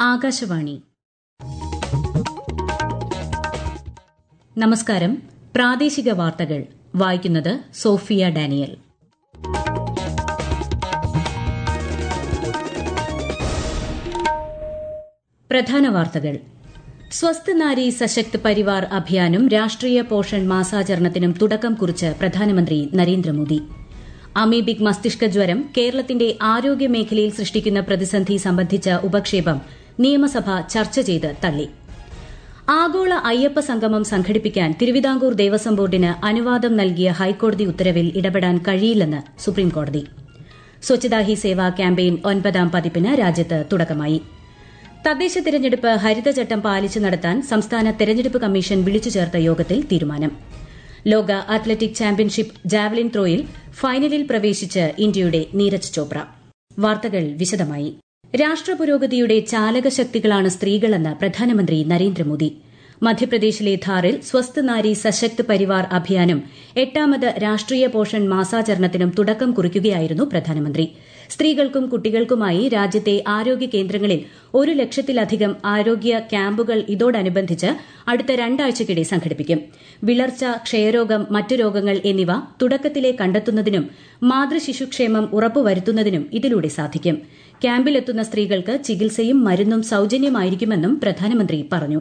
ആകാശവാണി. നമസ്കാരം. പ്രാദേശിക വാർത്തകൾ വായിക്കുന്നത് സോഫിയ ഡാനിയൽ. പ്രധാന വാർത്തകൾ. സ്വസ്ഥ് നാരി സശക്ത് പരിവാർ അഭിയാനും രാഷ്ട്രീയ പോഷൺ മാസാചരണത്തിനും തുടക്കം കുറിച്ച് പ്രധാനമന്ത്രി നരേന്ദ്രമോദി. അമീബിക് മസ്തിഷ്ക ജ്വരം കേരളത്തിന്റെ ആരോഗ്യമേഖലയിൽ സൃഷ്ടിക്കുന്ന പ്രതിസന്ധി സംബന്ധിച്ച ഉപക്ഷേപം നിയമസഭ ചർച്ച ചെയ്ത് തള്ളി. ആഗോള അയ്യപ്പ സംഗമം സംഘടിപ്പിക്കാൻ തിരുവിതാംകൂർ ദേവസ്വം ബോർഡിന് അനുവാദം നൽകിയ ഹൈക്കോടതി ഉത്തരവിൽ ഇടപെടാൻ കഴിയില്ലെന്ന് സുപ്രീംകോടതി. സ്വച്ഛതാ ഹി സേവ ക്യാമ്പയിൻ 9ാം പതിപ്പിന് രാജ്യത്ത് തുടക്കമായി. തദ്ദേശ തെരഞ്ഞെടുപ്പ് ഹരിതചട്ടം പാലിച്ച് നടത്താൻ സംസ്ഥാന തെരഞ്ഞെടുപ്പ് കമ്മീഷൻ വിളിച്ചു ചേർത്ത യോഗത്തിൽ തീരുമാനം. ലോക അത്ലറ്റിക് ചാമ്പ്യൻഷിപ്പ് ജാവലിൻ ത്രോയിൽ ഫൈനലിൽ പ്രവേശിച്ച് ഇന്ത്യയുടെ നീരജ് ചോപ്ര. വാർത്തകൾ വിശദമായി. രാഷ്ട്രപുരോഗതിയുടെ ചാലകശക്തികളാണ് സ്ത്രീകളെന്ന് പ്രധാനമന്ത്രി നരേന്ദ്രമോദി. മധ്യപ്രദേശിലെ ധാറിൽ സ്വസ്ഥ് നാരി സശക്ത് പരിവാർ അഭിയാനും 8ാമത് രാഷ്ട്രീയ പോഷൺ മാസാചരണത്തിനും തുടക്കം കുറിക്കുകയായിരുന്നു പ്രധാനമന്ത്രി. സ്ത്രീകൾക്കും കുട്ടികൾക്കുമായി രാജ്യത്തെ ആരോഗ്യ കേന്ദ്രങ്ങളിൽ 1 ലക്ഷത്തിലധികം ആരോഗ്യ ക്യാമ്പുകൾ ഇതോടനുബന്ധിച്ച് അടുത്ത 2 ആഴ്ചയ്ക്കിടെ സംഘടിപ്പിക്കും. വിളർച്ച, ക്ഷയരോഗം, മറ്റു രോഗങ്ങൾ എന്നിവ തുടക്കത്തിലെ കണ്ടെത്തുന്നതിനും മാതൃശിശുക്ഷേമം ഉറപ്പുവരുത്തുന്നതിനും ഇതിലൂടെ സാധിക്കും. ക്യാമ്പിലെത്തുന്ന സ്ത്രീകൾക്ക് ചികിത്സയും മരുന്നും സൌജന്യമായിരിക്കുമെന്നും പ്രധാനമന്ത്രി പറഞ്ഞു.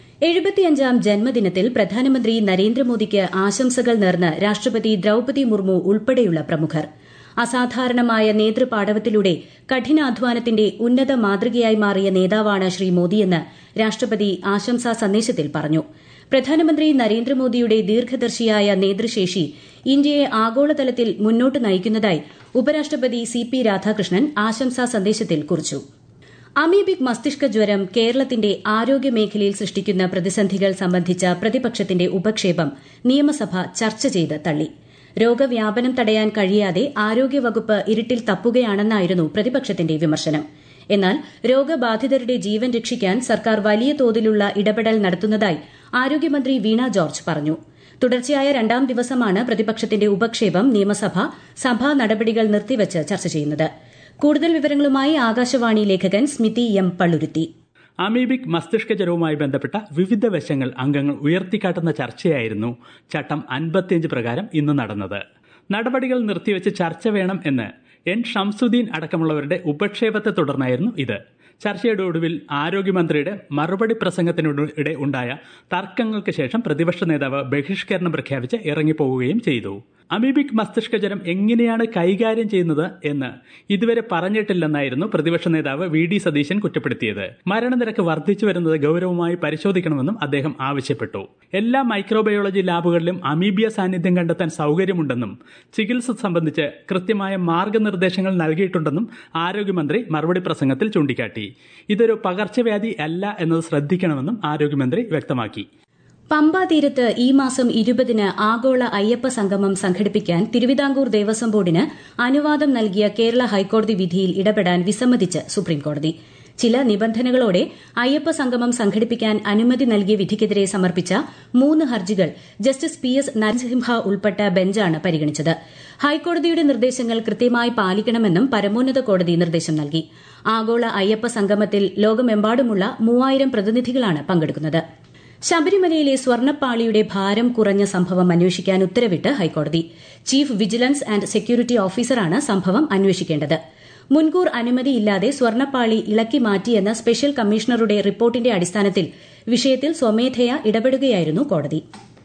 75ാം ജന്മദിനത്തിൽ പ്രധാനമന്ത്രി നരേന്ദ്രമോദിക്ക് ആശംസകൾ നേർന്ന് രാഷ്ട്രപതി ദ്രൌപതി മുർമു ഉൾപ്പെടെയുള്ള പ്രമുഖർ. അസാധാരണമായ നേതൃപാടവത്തിലൂടെ കഠിനാധ്വാനത്തിന്റെ ഉന്നത മാതൃകയായി മാറിയ നേതാവാണ് ശ്രീ മോദിയെന്ന് രാഷ്ട്രപതി ആശംസാ സന്ദേശത്തിൽ പറഞ്ഞു. പ്രധാനമന്ത്രി നരേന്ദ്രമോദിയുടെ ദീർഘദർശിയായ നേതൃശേഷി ഇന്ത്യയെ ആഗോളതലത്തിൽ മുന്നോട്ട് നയിക്കുന്നതായി ഉപരാഷ്ട്രപതി CP രാധാകൃഷ്ണൻ ആശംസാ സന്ദേശത്തിൽ കുറിച്ചു. അമീബിക് മസ്തിഷ്ക ജ്വരം കേരളത്തിന്റെ ആരോഗ്യമേഖലയിൽ സൃഷ്ടിക്കുന്ന പ്രതിസന്ധികൾ സംബന്ധിച്ച പ്രതിപക്ഷത്തിന്റെ ഉപക്ഷേപം നിയമസഭ ചർച്ച ചെയ്ത് തള്ളി. രോഗവ്യാപനം തടയാൻ കഴിയാതെ ആരോഗ്യവകുപ്പ് ഇരുട്ടിൽ തപ്പുകയാണെന്നായിരുന്നു പ്രതിപക്ഷത്തിന്റെ വിമർശനം. എന്നാൽ രോഗബാധിതരുടെ ജീവൻ രക്ഷിക്കാൻ സർക്കാർ വലിയ തോതിലുള്ള ഇടപെടൽ നടത്തുന്നതായി ആരോഗ്യമന്ത്രി വീണ ജോർജ് പറഞ്ഞു. തുടർച്ചയായ 2ാം ദിവസമാണ് പ്രതിപക്ഷത്തിന്റെ ഉപക്ഷേപം നിയമസഭ സഭാ നടപടികൾ നിർത്തിവച്ച് ചർച്ച ചെയ്യുന്നത്. കൂടുതൽ വിവരങ്ങളുമായി ആകാശവാണി ലേഖകൻ സ്മിതി M. പള്ളുരുത്തി. അമീബിക് മസ്തിഷ്ക ജ്വരവുമായി ബന്ധപ്പെട്ട വിവിധ വശങ്ങൾ അംഗങ്ങൾ ഉയർത്തിക്കാട്ടുന്ന ചർച്ചയായിരുന്നു ചട്ടം 55 പ്രകാരം ഇന്ന് നടന്നത്. നടപടികൾ നിർത്തിവെച്ച് ചർച്ച വേണം എന്ന് N. ഷംസുദ്ദീൻ അടക്കമുള്ളവരുടെ ഉപക്ഷേപത്തെ തുടർന്നായിരുന്നു ഇത്. ചർച്ചയുടെ ഒടുവിൽ ആരോഗ്യമന്ത്രിയുടെ മറുപടി പ്രസംഗത്തിനിടെ ഉണ്ടായ തർക്കങ്ങൾക്ക് ശേഷം പ്രതിപക്ഷ നേതാവ് ബഹിഷ്കരണം പ്രഖ്യാപിച്ച് ഇറങ്ങിപ്പോവുകയും ചെയ്തു. അമീബിക് മസ്തിഷ്ക ജ്വരം എങ്ങനെയാണ് കൈകാര്യം ചെയ്യുന്നത് എന്ന് ഇതുവരെ പറഞ്ഞിട്ടില്ലെന്നായിരുന്നു പ്രതിപക്ഷ നേതാവ് VD സതീശൻ കുറ്റപ്പെടുത്തിയത്. മരണനിരക്ക് വർദ്ധിച്ചു വരുന്നത് ഗൌരവമായി പരിശോധിക്കണമെന്നും അദ്ദേഹം ആവശ്യപ്പെട്ടു. എല്ലാ മൈക്രോബയോളജി ലാബുകളിലും അമീബിയ സാന്നിധ്യം കണ്ടെത്താൻ സൌകര്യമുണ്ടെന്നും ചികിത്സ സംബന്ധിച്ച് കൃത്യമായ മാർഗനിർദ്ദേശങ്ങൾ നൽകിയിട്ടുണ്ടെന്നും ആരോഗ്യമന്ത്രി മറുപടി പ്രസംഗത്തിൽ ചൂണ്ടിക്കാട്ടി. ഇതൊരു പകർച്ചവ്യാധി അല്ല എന്നത് ശ്രദ്ധിക്കണമെന്നും ആരോഗ്യമന്ത്രി വ്യക്തമാക്കി. പമ്പ തീരത്ത് ഈ മാസം 20-ന് ആഗോള അയ്യപ്പ സംഗമം സംഘടിപ്പിക്കാൻ തിരുവിതാംകൂർ ദേവസ്വം ബോർഡിന് അനുവാദം നൽകിയ കേരള ഹൈക്കോടതി വിധിയിൽ ഇടപെടാൻ വിസമ്മതിച്ച് സുപ്രീംകോടതി. ചില നിബന്ധനകളോടെ അയ്യപ്പ സംഗമം സംഘടിപ്പിക്കാൻ അനുമതി നൽകിയ വിധിക്കെതിരെ സമർപ്പിച്ച 3 ഹർജികൾ ജസ്റ്റിസ് PS നരസിംഹ ഉൾപ്പെട്ട ബെഞ്ചാണ് പരിഗണിച്ചത്. ഹൈക്കോടതിയുടെ നിർദ്ദേശങ്ങൾ കൃത്യമായി പാലിക്കണമെന്നും പരമോന്നത കോടതി നിർദ്ദേശം നൽകി. ആഗോള അയ്യപ്പ സംഗമത്തിൽ ലോകമെമ്പാടുമുള്ള 3000 പ്രതിനിധികളാണ് പങ്കെടുക്കുന്നത്. ശബരിമലയിലെ സ്വർണ്ണപ്പാളിയുടെ ഭാരം കുറഞ്ഞ സംഭവം അന്വേഷിക്കാൻ ഉത്തരവിട്ട് ഹൈക്കോടതി. ചീഫ് വിജിലൻസ് ആന്റ് സെക്യൂരിറ്റി ഓഫീസറാണ് സംഭവം അന്വേഷിക്കേണ്ടത്. മുൻകൂർ അനുമതിയില്ലാതെ സ്വർണ്ണപ്പാളി ഇളക്കി മാറ്റിയെന്ന സ്പെഷ്യൽ കമ്മീഷണറുടെ റിപ്പോർട്ടിന്റെ അടിസ്ഥാനത്തിൽ വിഷയത്തിൽ സ്വമേധയാ ഇടപെടുകയായിരുന്നു കോടതി.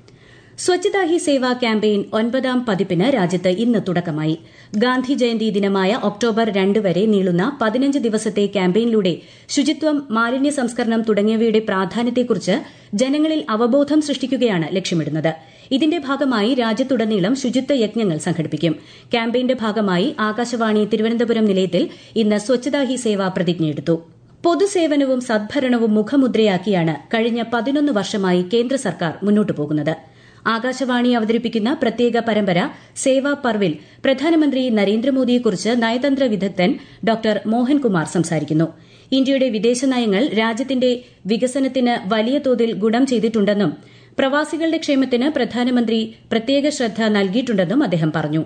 സ്വച്ഛതാ ഹി സേവ ക്യാമ്പയിൻ 9ാം പതിപ്പിന് രാജ്യത്ത് ഇന്ന് തുടക്കമായി. ഗാന്ധി ജയന്തി ദിനമായ ഒക്ടോബർ 2 വരെ നീളുന്ന 15 ദിവസത്തെ ക്യാമ്പയിനിലൂടെ ശുചിത്വം, മാലിന്യ സംസ്കരണം തുടങ്ങിയവയുടെ പ്രാധാന്യത്തെക്കുറിച്ച് ജനങ്ങളിൽ അവബോധം സൃഷ്ടിക്കുകയാണ് ലക്ഷ്യമിടുന്നത്. ഇതിന്റെ ഭാഗമായി രാജ്യത്തുടനീളം ശുചിത്വ യജ്ഞങ്ങൾ സംഘടിപ്പിക്കും. ക്യാമ്പയിന്റെ ഭാഗമായി ആകാശവാണി തിരുവനന്തപുരം നിലയത്തിൽ ഇന്ന് സ്വച്ഛതാ ഹി സേവ പ്രതിജ്ഞയെടുത്തു. പൊതുസേവനവും സദ്ഭരണവും മുഖമുദ്രയാക്കിയാണ് കഴിഞ്ഞ 11 വർഷമായി കേന്ദ്ര സർക്കാർ മുന്നോട്ടു പോകുന്നത്. ആകാശവാണി അവതരിപ്പിക്കുന്ന പ്രത്യേക പരമ്പര സേവാ പർവിൽ പ്രധാനമന്ത്രി നരേന്ദ്രമോദിയെക്കുറിച്ച് നയതന്ത്ര വിദഗ്ധൻ ഡോക്ടർ മോഹൻകുമാർ സംസാരിക്കുന്നു. ഇന്ത്യയുടെ വിദേശനയങ്ങൾ രാജ്യത്തിന്റെ വികസനത്തിന് വലിയ തോതിൽ ഗുണം ചെയ്തിട്ടുണ്ടെന്നും പ്രവാസികളുടെ ക്ഷേമത്തിന് പ്രധാനമന്ത്രി പ്രത്യേക ശ്രദ്ധ നൽകിയിട്ടുണ്ടെന്നും അദ്ദേഹം പറഞ്ഞു.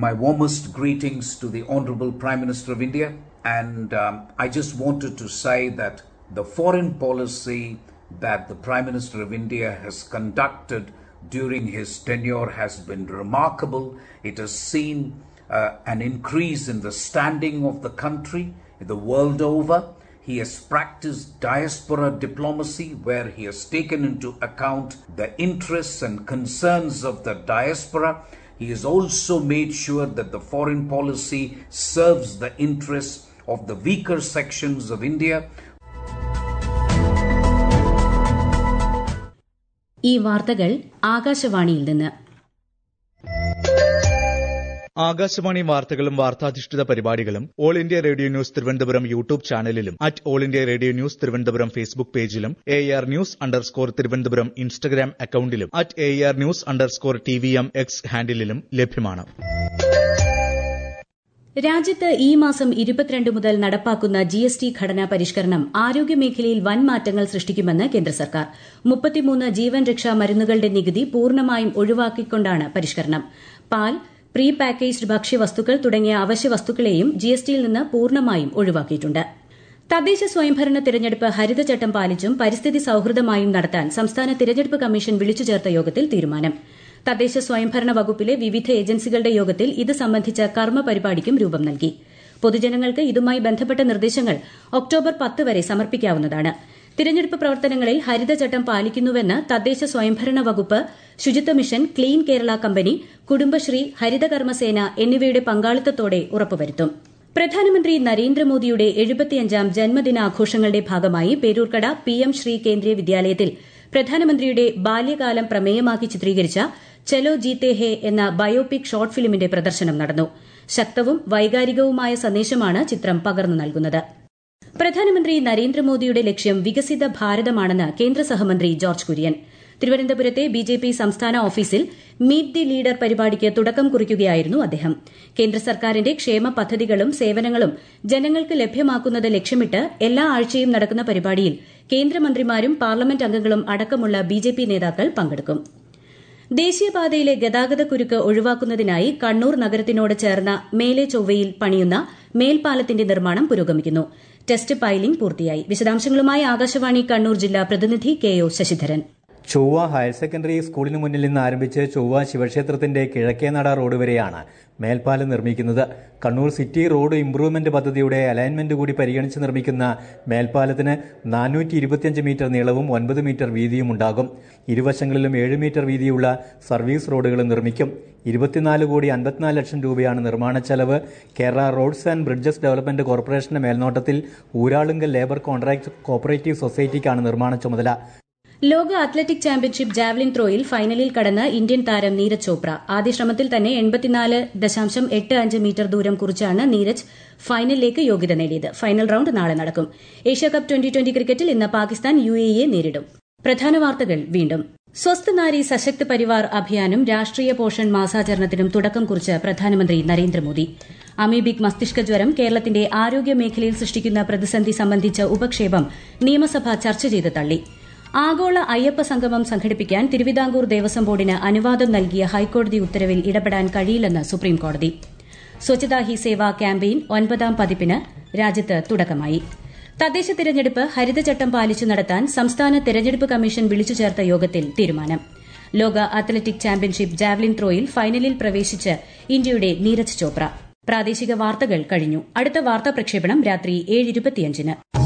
My warmest greetings to the Honorable Prime Minister of India, and I just wanted to say that the foreign policy that the Prime Minister of India has conducted during his tenure has been remarkable. It has seen an increase in the standing of the country the world over. He has practiced diaspora diplomacy, where he has taken into account the interests and concerns of the diaspora. He has also made sure that the foreign policy serves the interests of the weaker sections of India. ഈ വാർത്തകൾ ആകാശവാണിയിൽ നിന്ന്. ആകാശവാണി വാർത്തകളും വാർത്താധിഷ്ഠിത പരിപാടികളും All India Radio News Thiruvananthapuram YouTube ചാനലിലും All India Radio News Thiruvananthapuram Facebook പേജിലും AR News_ Thiruvananthapuram Instagram അക്കൌണ്ടിലും AR News_TVM X ഹാൻഡിലും ലഭ്യമാണ്. രാജ്യത്ത് ഈ മാസം 22 മുതൽ നടപ്പാക്കുന്ന GST ഘടനാ പരിഷ്കരണം ആരോഗ്യമേഖലയിൽ വൻ മാറ്റങ്ങൾ സൃഷ്ടിക്കുമെന്ന് കേന്ദ്ര സർക്കാർ. 33 ജീവൻ രക്ഷാ മരുന്നുകളുടെ നികുതി പൂർണ്ണമായും ഒഴിവാക്കിക്കൊണ്ടാണ് പരിഷ്കരണം. പാൽ, പ്രീ പാക്കേജ്ഡ് ഭക്ഷ്യവസ്തുക്കൾ തുടങ്ങിയ അവശ്യ വസ്തുക്കളെയും GSTയിൽ നിന്ന് പൂർണ്ണമായും ഒഴിവാക്കിയിട്ടുണ്ട്. തദ്ദേശ സ്വയംഭരണ തിരഞ്ഞെടുപ്പ് ഹരിതചട്ടം പാലിച്ചും പരിസ്ഥിതി സൌഹൃദമായും നടത്താൻ സംസ്ഥാന തിരഞ്ഞെടുപ്പ് കമ്മീഷൻ വിളിച്ചു ചേർത്ത യോഗത്തിൽ തീരുമാനം. തദ്ദേശ സ്വയംഭരണ വകുപ്പിലെ വിവിധ ഏജൻസികളുടെ യോഗത്തിൽ ഇത് സംബന്ധിച്ച കർമ്മ പരിപാടിക്കും രൂപം നൽകി. പൊതുജനങ്ങൾക്ക് ഇതുമായി ബന്ധപ്പെട്ട നിർദ്ദേശങ്ങൾ ഒക്ടോബർ 10 വരെ സമർപ്പിക്കാവുന്നതാണ്. തിരഞ്ഞെടുപ്പ് പ്രവർത്തനങ്ങളിൽ ഹരിതചട്ടം പാലിക്കുന്നുവെന്ന് തദ്ദേശ സ്വയംഭരണ വകുപ്പ്, Suchitwa mission, clean Kerala company, Kudumbashree, Harithakarmasena എന്നിവയുടെ പങ്കാളിത്തത്തോടെ ഉറപ്പുവരുത്തും. പ്രധാനമന്ത്രി നരേന്ദ്രമോദിയുടെ 75ാം ജന്മദിനാഘോഷങ്ങളുടെ ഭാഗമായി പേരൂർക്കട PM ശ്രീ കേന്ദ്രീയ വിദ്യാലയത്തിൽ പ്രധാനമന്ത്രിയുടെ ബാല്യകാലം പ്രമേയമാക്കി ചിത്രീകരിച്ച ചലോ ജീത്തേ ഹേ എന്ന ബയോപിക് ഷോർട്ട് ഫിലിമിന്റെ പ്രദർശനം നടന്നു. ശക്തവും വൈകാരികവുമായ സന്ദേശമാണ് ചിത്രം പകർന്നു നൽകുന്നത്. പ്രധാനമന്ത്രി നരേന്ദ്രമോദിയുടെ ലക്ഷ്യം വികസിത ഭാരതമാണെന്ന് കേന്ദ്ര സഹമന്ത്രി ജോർജ് കുര്യൻ. തിരുവനന്തപുരത്തെ BJP സംസ്ഥാന ഓഫീസിൽ മീറ്റ് ദി ലീഡർ പരിപാടിക്ക് തുടക്കം കുറിക്കുകയായിരുന്നു അദ്ദേഹം. കേന്ദ്ര സർക്കാരിന്റെ ക്ഷേമ പദ്ധതികളും സേവനങ്ങളും ജനങ്ങൾക്ക് ലഭ്യമാക്കുന്നത് ലക്ഷ്യമിട്ട് എല്ലാ ആഴ്ചയും നടക്കുന്ന പരിപാടിയിൽ കേന്ദ്രമന്ത്രിമാരും പാർലമെന്റ് അംഗങ്ങളും അടക്കമുള്ള BJP നേതാക്കൾ പങ്കെടുക്കും. ദേശീയപാതയിലെ ഗതാഗതക്കുരുക്ക് ഒഴിവാക്കുന്നതിനായി കണ്ണൂർ നഗരത്തിനോട് ചേർന്ന മേലെ ചൊവ്വയിൽ പണിയുന്ന മേൽപ്പാലത്തിന്റെ നിർമ്മാണം പുരോഗമിക്കുന്നു. ടെസ്റ്റ് പൈലിംഗ് പൂർത്തിയായി. വിശദാംശങ്ങളുമായി ആകാശവാണി കണ്ണൂർ ജില്ലാ പ്രതിനിധി KO ശശിധരൻ. ചൊവ്വ ഹയർ സെക്കൻഡറി സ്കൂളിന് മുന്നിൽ നിന്ന് ആരംഭിച്ച് ചൊവ്വ ശിവക്ഷേത്രത്തിന്റെ കിഴക്കേനട റോഡ് വരെയാണ് മേൽപ്പാലം നിർമ്മിക്കുന്നത്. കണ്ണൂർ സിറ്റി റോഡ് ഇംപ്രൂവ്മെന്റ് പദ്ധതിയുടെ അലൈൻമെന്റ് കൂടി പരിഗണിച്ച് നിർമ്മിക്കുന്ന മേൽപ്പാലത്തിന് 425 മീറ്റർ നീളവും 9 മീറ്റർ വീതിയും ഉണ്ടാകും. ഇരുവശങ്ങളിലും 7 മീറ്റർ വീതിയുള്ള സർവീസ് റോഡുകൾ നിർമ്മിക്കും. 24,54 ലക്ഷം രൂപയാണ് നിർമ്മാണ ചെലവ്. Kerala roads and bridges development കോർപ്പറേഷന്റെ മേൽനോട്ടത്തിൽ ഊരാളുങ്കൽ ലേബർ കോൺട്രാക്ട് കോപ്പറേറ്റീവ് സൊസൈറ്റിക്കാണ് നിർമ്മാണ ചുമതല. ലോക അത്ലറ്റിക് ചാമ്പ്യൻഷിപ്പ് ജാവലിൻ ത്രോയിൽ ഫൈനലിൽ കടന്ന ഇന്ത്യൻ താരം നീരജ് ചോപ്ര. ആദ്യ ശ്രമത്തിൽ തന്നെ 84.85 മീറ്റർ ദൂരം കുറിച്ചാണ് നീരജ് ഫൈനലിലേക്ക് യോഗ്യത നേടിയത്. ഫൈനൽ റൌണ്ട് നാളെ നടക്കും. ഏഷ്യാകപ്പ് 2020 ക്രിക്കറ്റിൽ ഇന്ന് പാകിസ്ഥാൻ UAE-യെ നേരിടും. പ്രധാന വാർത്തകൾ വീണ്ടും. സ്വസ്ഥ് നാരി സശക്ത് പരിവാർ അഭിയാനും രാഷ്ട്രീയ പോഷൺ മാസാചരണത്തിനും തുടക്കം കുറിച്ച് പ്രധാനമന്ത്രി നരേന്ദ്രമോദി. അമീബിക് മസ്തിഷ്ക ജ്വരം കേരളത്തിന്റെ ആരോഗ്യ മേഖലയിൽ സൃഷ്ടിക്കുന്ന പ്രതിസന്ധി സംബന്ധിച്ച ഉപക്ഷേപം നിയമസഭ ചർച്ച ചെയ്ത് തള്ളി. ആഗോള അയ്യപ്പ സംഗമം സംഘടിപ്പിക്കാൻ തിരുവിതാംകൂർ ദേവസ്വം ബോർഡിന് അനുവാദം നൽകിയ ഹൈക്കോടതി ഉത്തരവിൽ ഇടപെടാൻ കഴിയില്ലെന്ന് സുപ്രീംകോടതി. സ്വച്ഛതാ ഹി സേവ ക്യാമ്പയിൻ 9ാം പതിപ്പിന് രാജ്യത്ത് തുടക്കമായി. തദ്ദേശ തിരഞ്ഞെടുപ്പ് ഹരിതചട്ടം പാലിച്ചു നടത്താൻ സംസ്ഥാന തിരഞ്ഞെടുപ്പ് കമ്മീഷൻ വിളിച്ചു ചേർത്ത യോഗത്തിൽ തീരുമാനം. ലോക അത്ലറ്റിക് ചാമ്പ്യൻഷിപ്പ് ജാവലിൻ ത്രോയിൽ ഫൈനലിൽ പ്രവേശിച്ച് ഇന്ത്യയുടെ നീരജ് ചോപ്ര. പ്രാദേശിക വാർത്തകൾ കഴിഞ്ഞു. അടുത്ത വാർത്താ പ്രക്ഷേപണം രാത്രി 7:25-ന്.